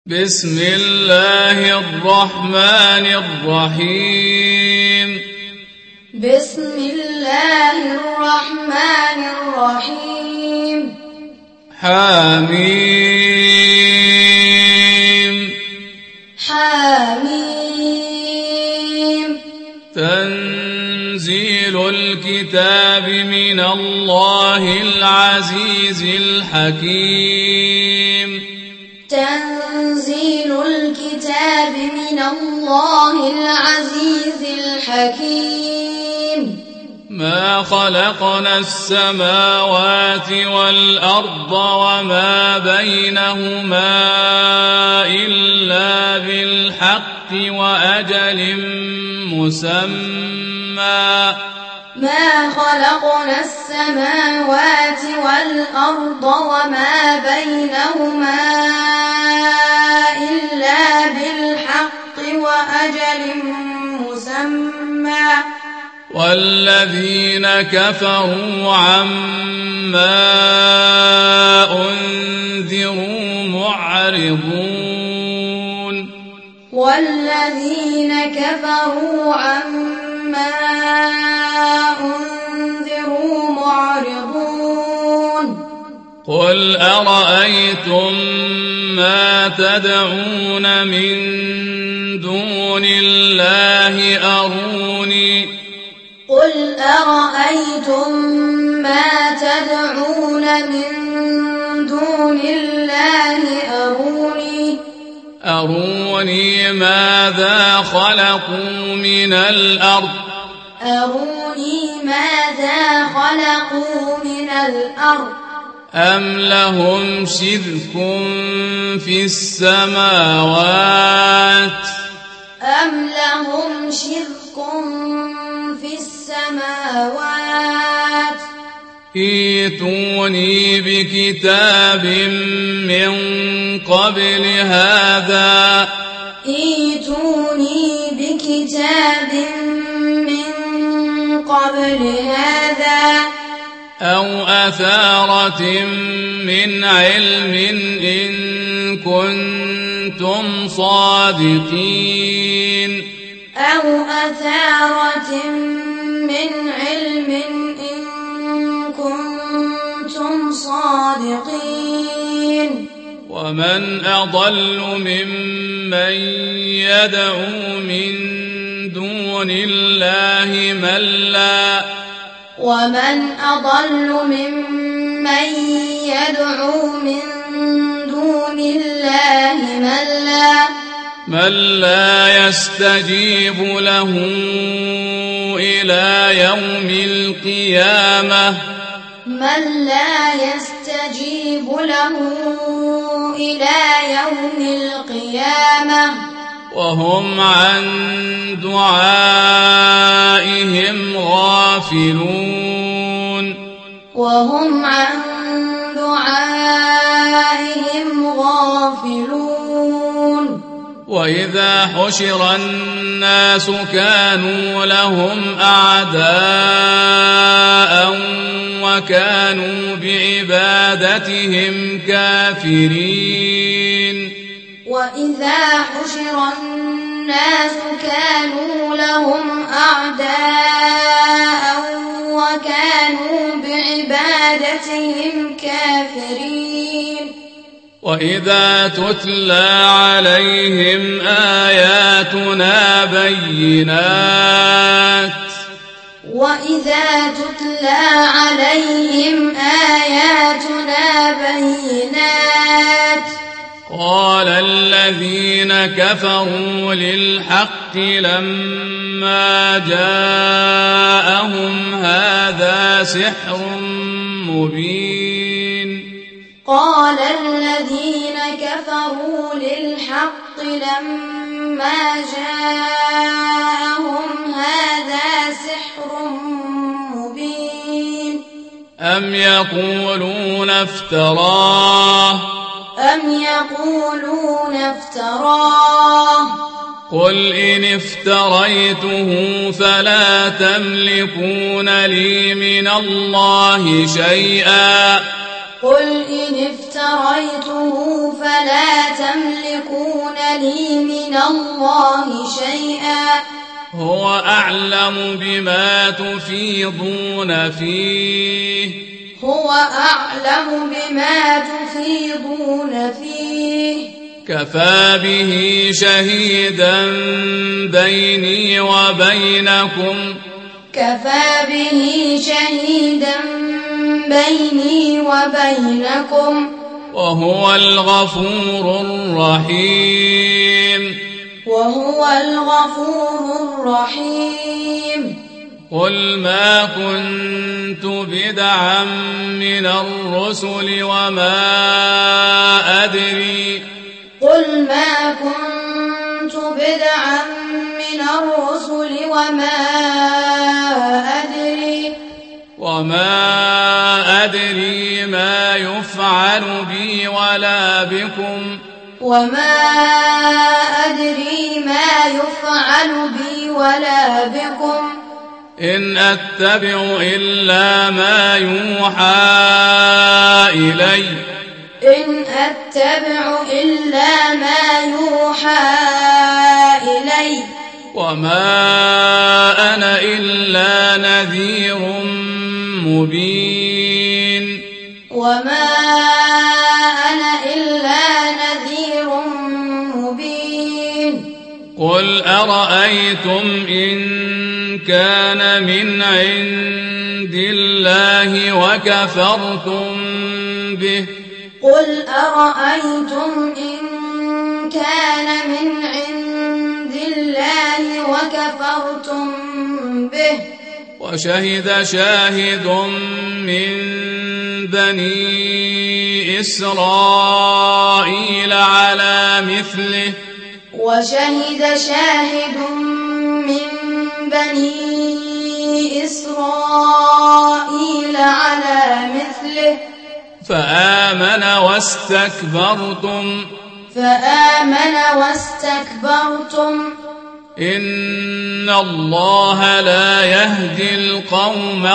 بسم الله الرحمن الرحيم. بسم الله الرحمن الرحيم. حميم. حميم. تنزيل الكتاب من الله العزيز الحكيم. تنزيل الكتاب من الله العزيز الحكيم. ما خلقنا السماوات والأرض وما بينهما إلا بالحق وأجل مسمى. ما خلقنا السماوات والأرض وما بينهما إلا بالحق وأجل مسمى. والذين كفروا عما أنذروا معرضون. والذين كفروا عما أنذروا معرضون. قل أرأيتم ما تدعون من دون الله أروني. قل أرأيتم ما تدعون من دون الله أروني ماذا خلقوا من الأرض. أروني ماذا خلقوا من الأرض. أم لهم شرك في السماوات. أم لهم شرك في السماوات. ائتوني بكتاب من قبل هذا. ائتوني بكتاب من قبل هذا. أو أثارة من علم إن كنتم صادقين. أو أثارة من علم إن كنتم صادقين. ومن أضل ممن يدعو من دون الله ومن أضل ممن يدعو من دون الله من لا يستجيب له إلى يوم القيامة. من لا يستجيب له إلى يوم القيامة. وهم عن دعائهم غافلون. وهم عن دعائهم غافلون. وإذا حشر الناس كانوا لهم أعداء وكانوا بعبادتهم كافرين. وإذا حشر الناس كانوا لهم أعداء وكانوا بعبادتهم كافرين. وإذا تتلى عليهم آياتنا بينات. وإذا تتلى عليهم آياتنا بينات. قال الذين كفروا للحق لما جاءهم هذا سحر مبين. قال الذين كفروا للحق لما جاءهم هذا سحر مبين. أم يقولون افتراه. قل إن افتريته فلا تملكون لي من الله شيئا. قل إن افتريته فلا تملكون لي من الله شيئا هو أعلم بما تفيضون فيه هو أعلم بما تفيضون فيه كفى به شهيدا بيني وبينكم كفى به شهيدا بيني وبينكم وهو الغفور الرحيم وهو الغفور الرحيم قل ما كنت بدعا من الرسل وما أدري قل ما كنت بدعا من الرسل وما أدري ما يفعل بي ولا بكم وما أدري ما يفعل بي ولا بكم إن أتبع إلا ما يوحى إلي إن أتبع إلا ما يوحى إلي وما أنا إلا نذير مبين وما أنا إلا نذير مبين قل أرأيتم إن كان من عند الله وكفرتم به قل أرأيتم إن كان من عند الله وكفرتم به وشهد شاهد من بني إسرائيل على مثله وشهد شاهد من بني إسرائيل على مثله فآمن واستكبرتم إن الله لا يهدي القوم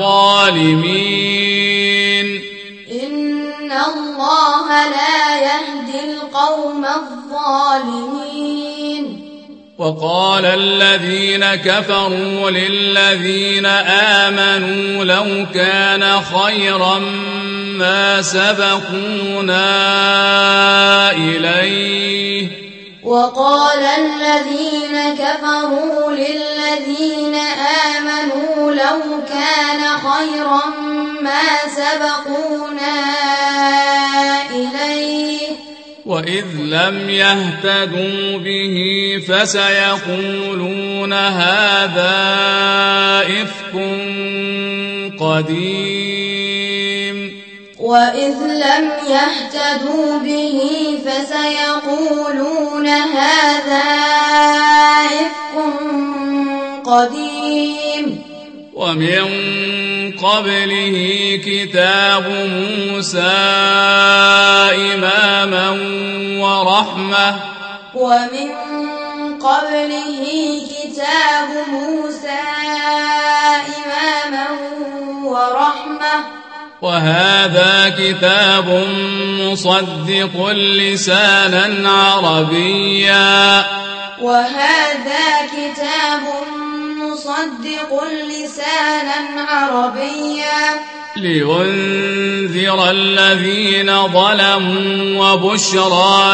الظالمين إن الله لا يهدي القوم الظالمين وقال الذين كفروا للذين آمنوا لو كان خيرا ما سبقونا إليه وقال الذين كفروا للذين آمنوا لو كان خيرا ما سبقونا إليه وإذ لم يهتدوا به فسيقولون هذا إفك قديم وإذ لم يهتدوا به فسيقولون هذا إفك قديم ومن قبله كتاب موسى إماما ورحمة ومن قبله كتاب موسى إماما ورحمة وهذا كتاب مصدق لسانا عربيا وهذا كتاب مصدق لسانا عربيا لينذر الذين ظلموا وبشرى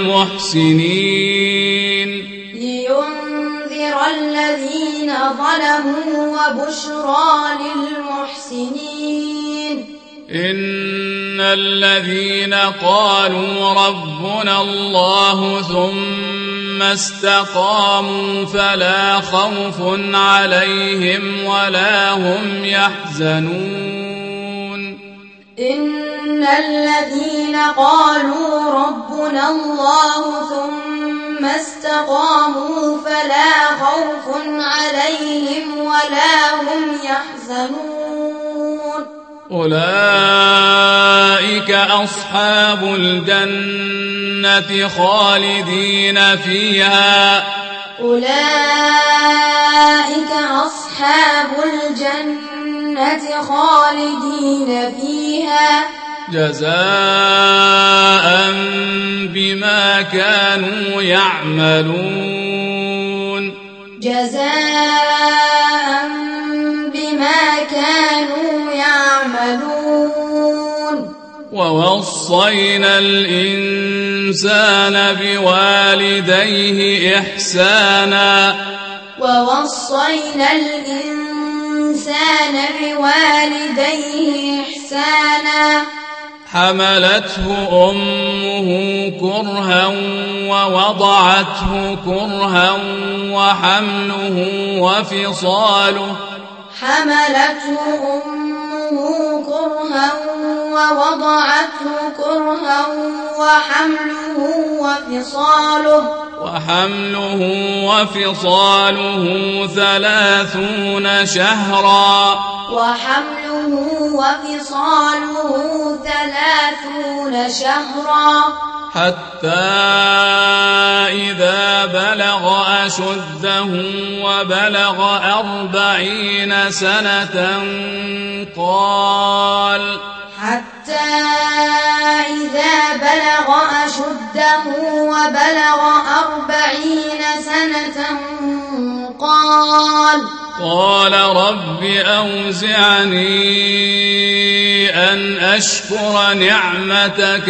للمحسنين لينذر الذين ظلموا وبشرى للمحسنين إن الذين قالوا ربنا الله ثم استقاموا فلا خوف عليهم ولا هم يحزنون إن الذين قالوا ربنا الله ثم استقاموا فلا خوف عليهم ولا هم يحزنون أولئك أصحاب الجنة خالدين فيها أولئك أصحاب الجنة خالدين فيها جزاء بما كانوا يعملون جزاء بما كانوا يعملون ووصينا الإنسان بوالديه إحسانا ووصينا الإنسان بوالديه إحسانا حملته أمه كرها ووضعته كرها وحمله وفصاله ووضعته كرها وحمله وفصاله 30 شهرا حتى إذا بلغ أشده وبلغ 40 سنة قال رب أوزعني أن أشكر نعمتك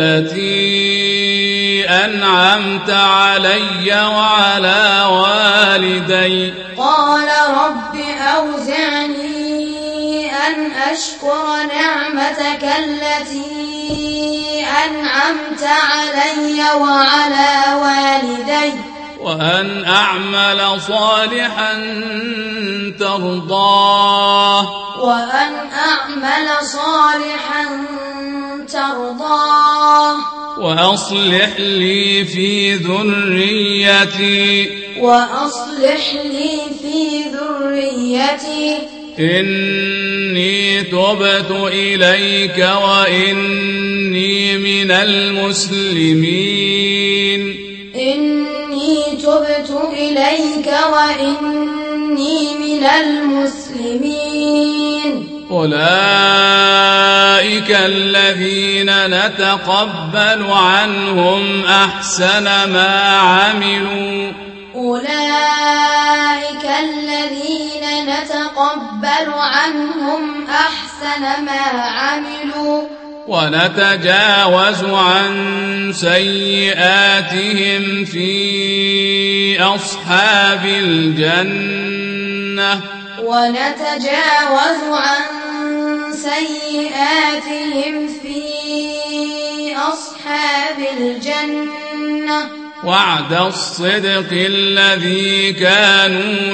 التي أنعمت علي وعلى والدي قال رب أوزعني أن أشكر نعمتك التي أنعمت علي وعلى والدي وأن أعمل صالحا ترضاه وأصلح لي في ذريتي إني تبت إليك وإني من المسلمين أولئك الذين نتقبل عنهم أحسن ما عملوا ونتجاوز عن سيئاتهم في أصحاب الجنة وعد الصدق الذي كانوا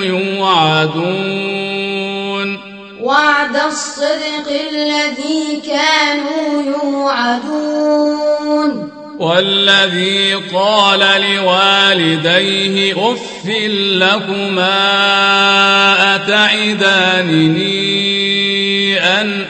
يوعدون والذي قال لوالديه أف لكما أتعدانني أن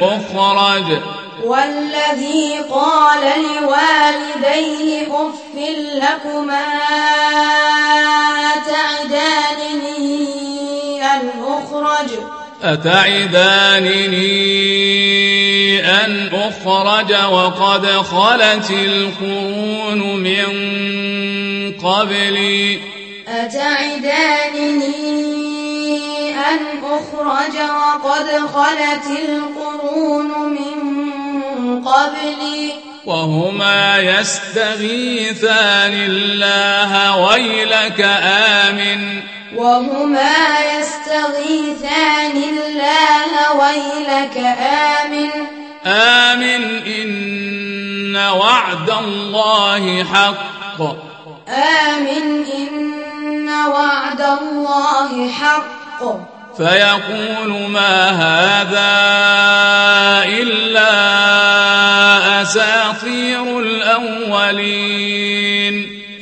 أخرج وقد خلت القرون من قبلي وهما يستغيثان الله ويلك آمن إن وعد الله حق فيقول ما هذا إلا أساطير الأولين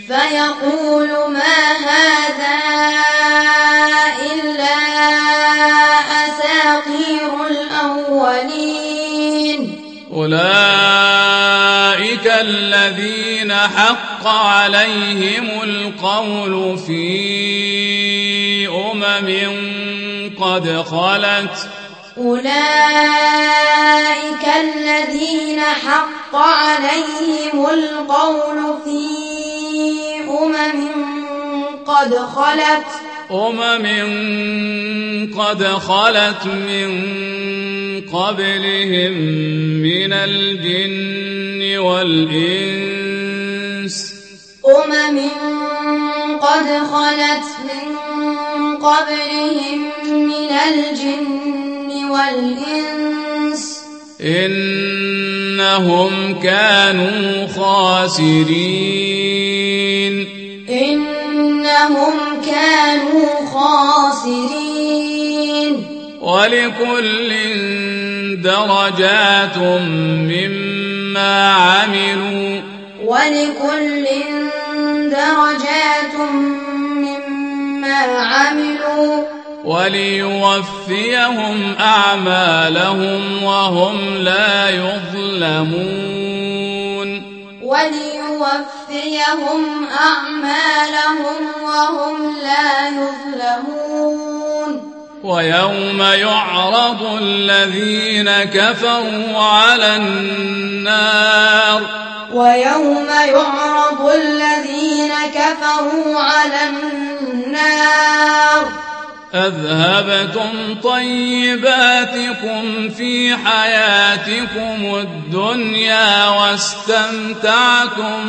أولئك الذين حق عليهم القول في أمم قد خلت أولئك الذين حق عليهم القول في قد خلت من قبلهم من الجن والإنس قد خلت من قبلهم من الجن والإنس إنهم كانوا خاسرين ولكل درجات مما عملوا وليوفيهم أعمالهم وهم لا يظلمون ويوم يعرض الذين كفروا على النار أذهبتم طيباتكم في حياتكم الدنيا واستمتعتم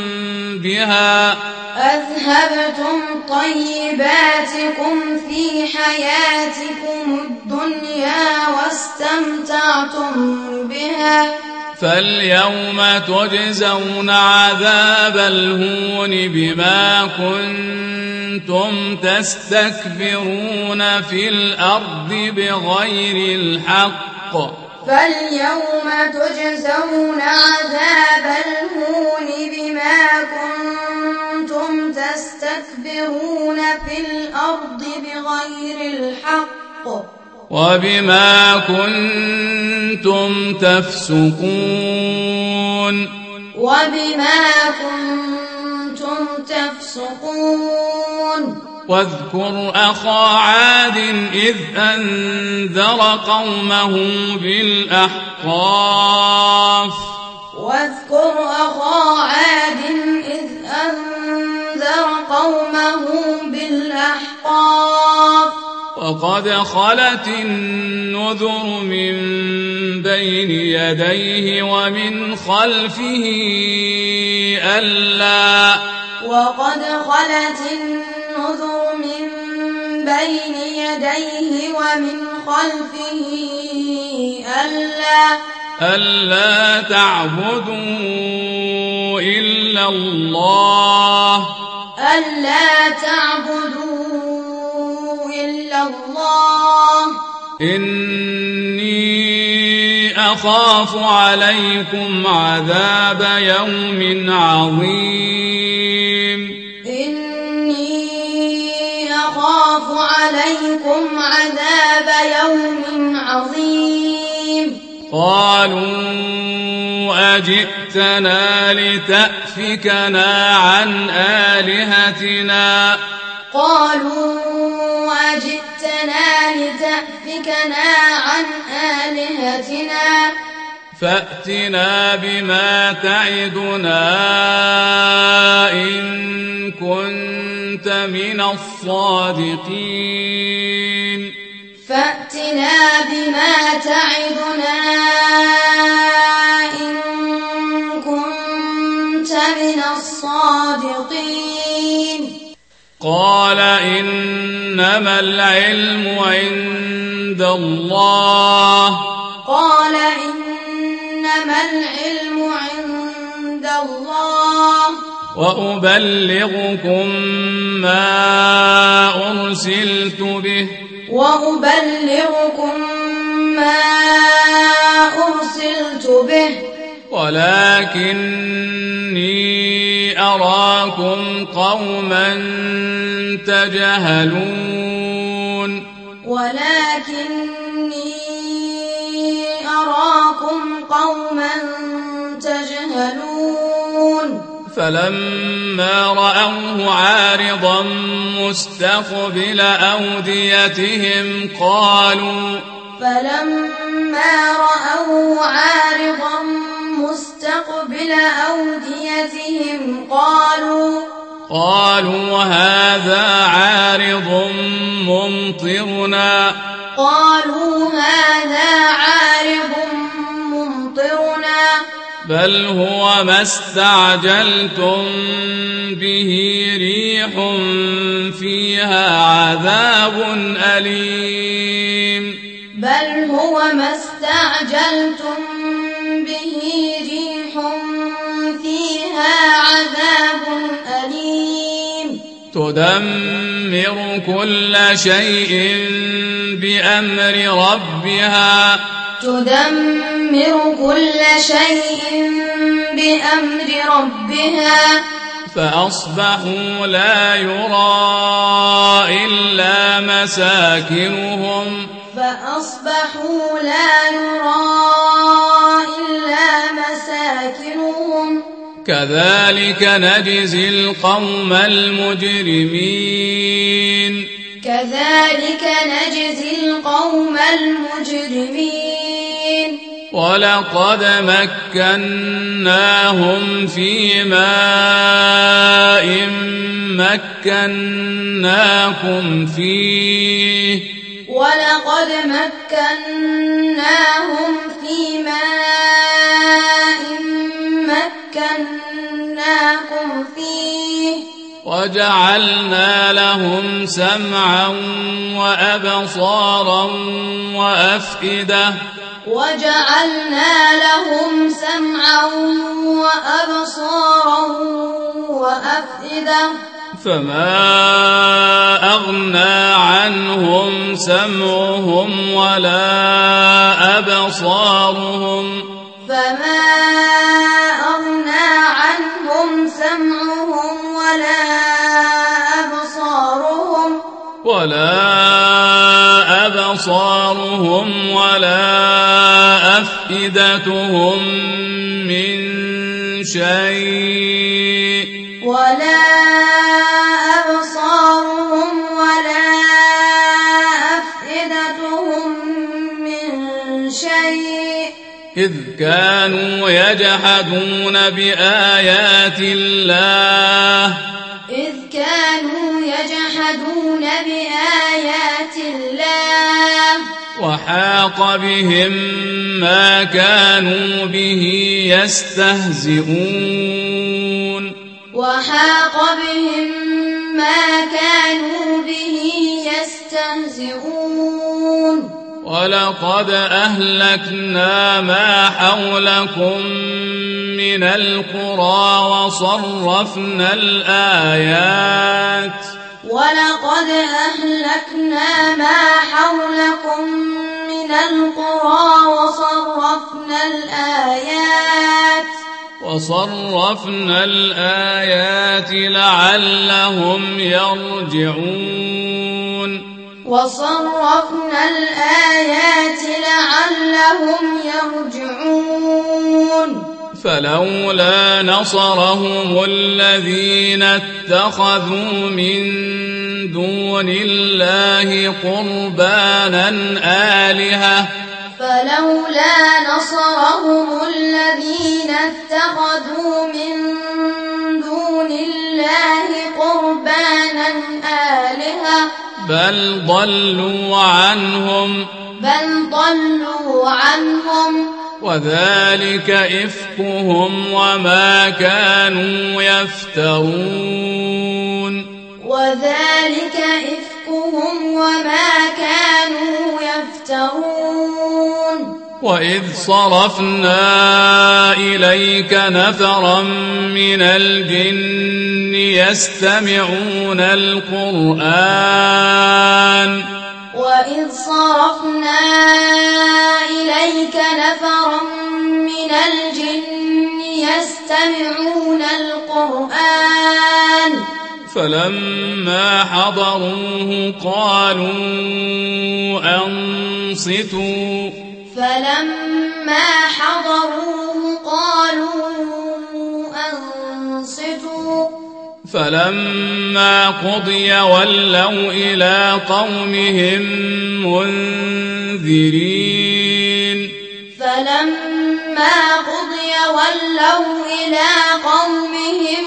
بها فاليوم تجزون عذاب الهون بما كنتم تستكبرون في الأرض بغير الحق وبما كنتم تفسقون واذكر أخا عاد إذ أنذر قومه بالأحقاف وقد خلت النذر من بين يديه ومن خلفه ألا تعبدوا إلا الله إني أخاف عليكم عذاب يوم عظيم قالوا أجئتنا لتأفكنا عن آلهتنا فأتنا بما تعدنا إن كنت من الصادقين قال إنما العلم عند الله وأبلغكم ما أرسلت به ولكني أراكم قوما تجهلون فلما رأوه عارضا مستقبل أوديتهم فلما رأوه عارضا مستقبل أوديتهم قالوا هذا عارض ممطرنا بل هو ما استعجلتم به ريح فيها عذاب أليم تدمر كل شيء بأمر ربها فأصبحوا لا يرى إلا مساكنهم كذلك نجزي القوم المجرمين ولقد مكناهم في ماء مكناكم فيه وجعلنا لهم سمعا وأبصارا وأفئدة فما أغنى عنهم سمعهم ولا أبصارهم ولا أفئدتهم من شيء إذ كانوا يجحدون بآيات الله وحاق بهم ما كانوا به يستهزئون ولقد أهلكنا ما حولكم من القرى وصرفنا الآيات لعلهم يرجعون فلولا نصرهم الذين اتخذوا من دون الله قربانا آلهة بل ضلوا عنهم وذلك إفكهم وما كانوا يفترون وإذ صرفنا إليك نفرا من الجن يستمعون القرآن فلما حضروه قالوا أنصتوا فلما قضي ولوا إلى قومهم منذرين فلما قضي ولوا إلى قومهم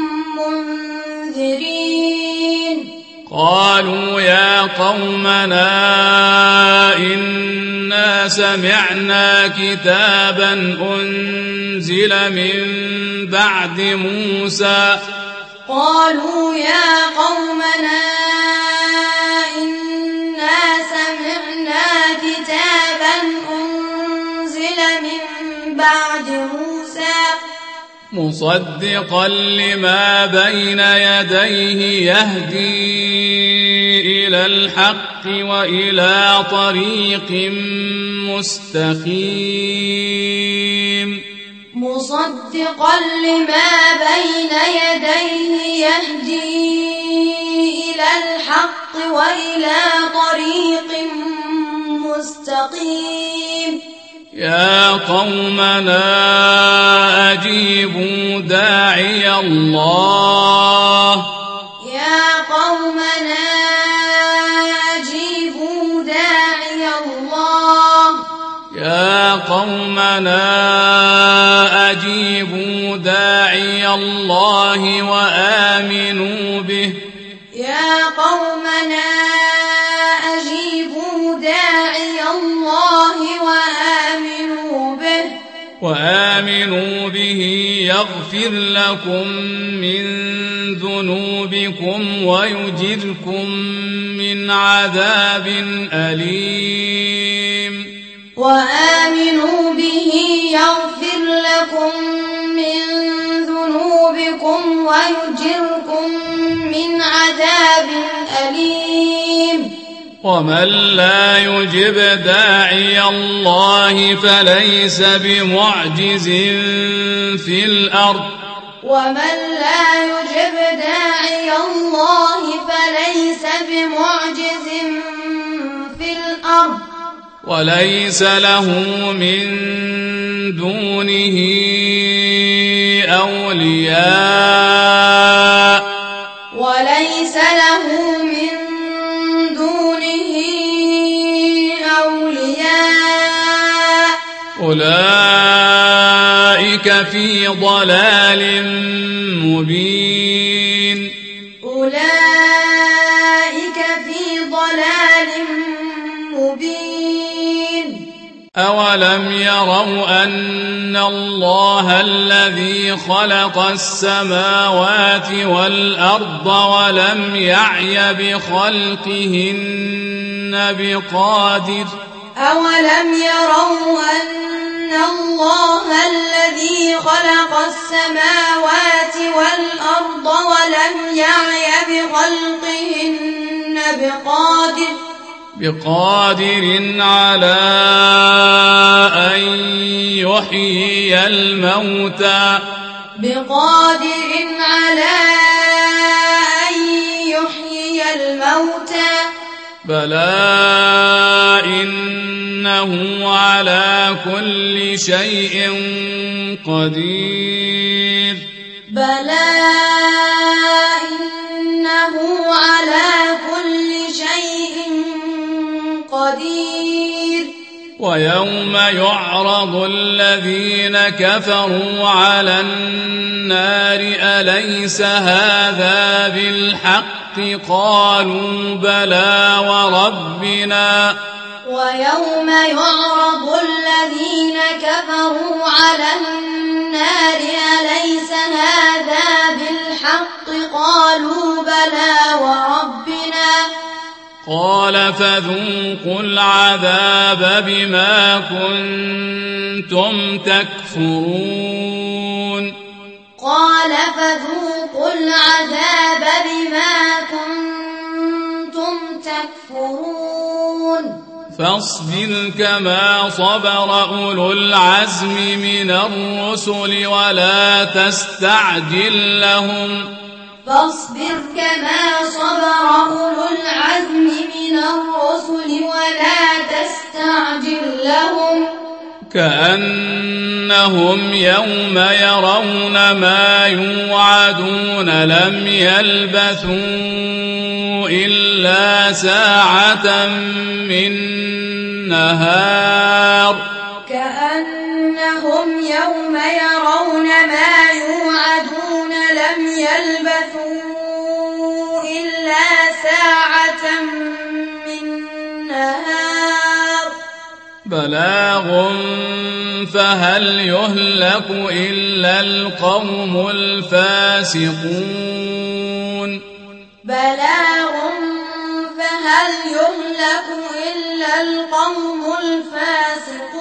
منذرين قالوا يا قومنا إنا سمعنا كتابا أنزل من بعد موسى قالوا يا قومنا إنا سمعنا كتابا أنزل من بعد موسى مصدقا لما بين يديه يهدي إلى الحق وإلى طريق مستقيم مصدقا لما بين يديه يهدي إلى الحق وإلى طريق مستقيم يا قومنا أجيبوا داعي الله يا قومنا أجيبوا داعي الله يا قومنا أجيبوا داعي الله وآمنوا به يا قومنا أجيبوا داعي الله وآمنوا به يغفر لكم من ذنوبكم ويجركم من عذاب أليم وآمنوا به يغفر لكم من ذنوبكم ويجركم من عذاب أليم ومن لا يجب داعي الله فليس بمعجز في الأرض ومن لا يجب داعي الله فليس بمعجز في الأرض وليس له من دونه أولياء وليس له من دونه أولياء أولئك في ضلال مبين أولئك في ضلال مبين أولم يروا أن الله الذي خلق السماوات والأرض ولم يعي بخلقهن بقادر أولم يروا أن الله الذي خلق السماوات والأرض ولم يعي بخلقهن بقادر على أن يحيي الموتى بقادر على أن يحيي الموتى بلى إنه على كل شيء قدير بلى إنه على كل شيء قدير ويوم يعرض الذين كفروا على النار أليس هذا بالحق قالوا بلى وربنا ويوم يعرض الذين كفروا على النار أليس هذا بالحق قالوا بلى وربنا قال فذوقوا العذاب بما كنتم تكفرون قال فذوقوا العذاب بما كنتم تكفرون فاصبر كما صبر أولو العزم من الرسل ولا تستعجل لهم فاصبر كما صبر أولو العزم من الرسل ولا تستعجل لهم كأنهم يوم يرون ما يوعدون لم يلبثوا إلا ساعة من نهار كأنهم يوم يرون ما يوعدون لم يلبثوا إلا ساعة من نهار بلاغ فهل يهلك إلا القوم الفاسقون بلاغ فهل يهلك إلا القوم الفاسقون